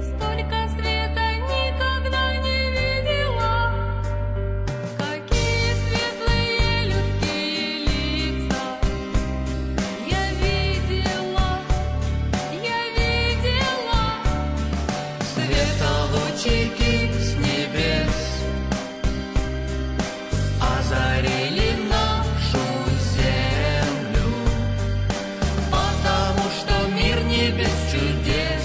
Я столько света никогда не видела. Какие светлые людские лица. Я видела. Светолучики с небес озарили нашу землю, потому что мир не без чудес.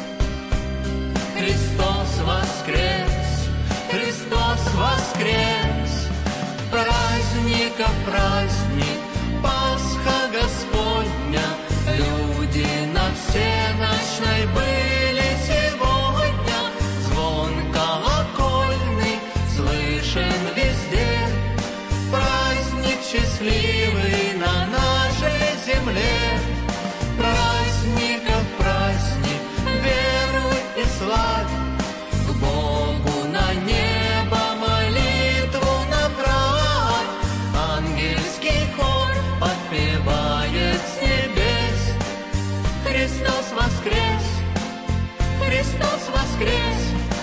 Христос воскрес, Христос воскрес. Праздника праздник, Пасха Господня. Люди на всенощной были сегодня. Звон колокольный слышен везде. Праздник счастливый на нашей земле. Праздников праздник, веруй и славь. К Богу на небо молитву направь. Ангельский хор подпевает с небес. Христос воскрес, Христос воскрес.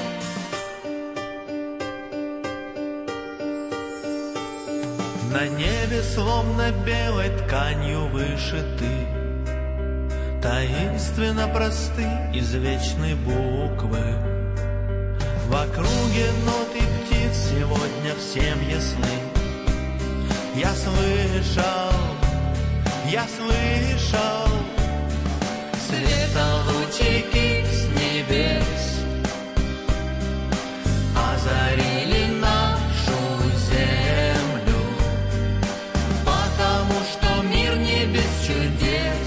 На небе словно белой тканью вышиты, таинственно просты извечные буквы. В округе нот и птиц сегодня всем ясны. Я слышал светолучики с небес озарили нашу землю, потому что мир не без чудес.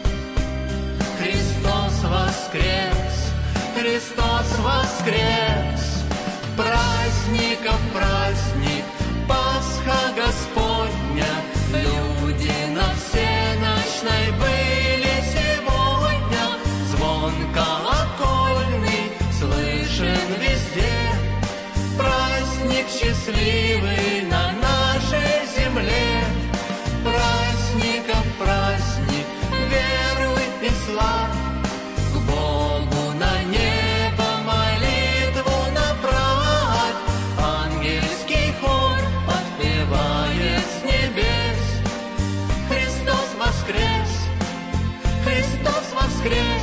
Христос воскрес, Христос воскрес. Праздников праздник, Пасха Господня. Люди на всенощной были сегодня. Звон колокольный слышен везде. Праздник счастливый на нашей земле. Праздников праздник, веруй и славь. К Богу на небо молитву направь. Ангельский хор подпевает с небес. Христос воскрес, Христос воскрес.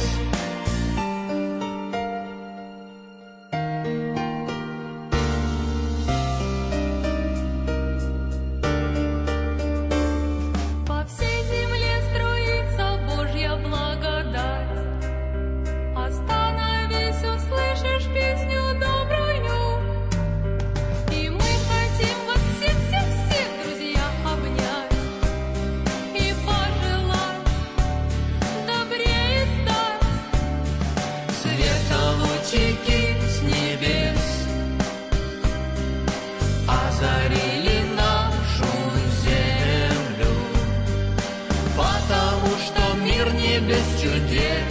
По всей земле струится Божья благодать. Остановись, услышишь песню добрую. И мы хотим вас всех, друзья, обнять и пожелать добрее стать. Светолучики с небес озарили нашу землю, потому что мир не без чудес.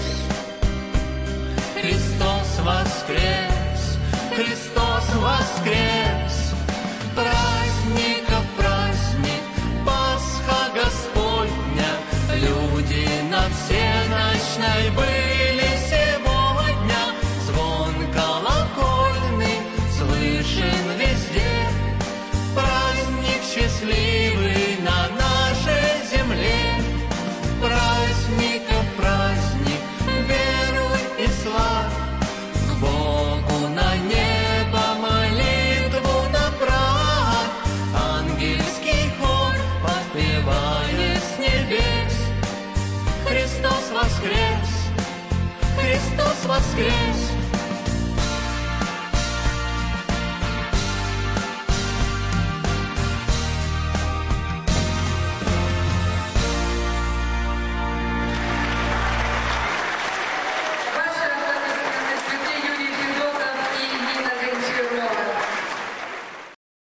Христос воскрес, Христос воскрес. Праздников праздник, Пасха Господня. Люди на всенощной были сегодня. Звон колокольный слышен везде. Праздник счастливый на нашей земле. Праздников праздник, веруй и славь. К Богу на небо молитву направь. Ангельский хор подпевает с небес. Христос воскрес, Христос воскрес.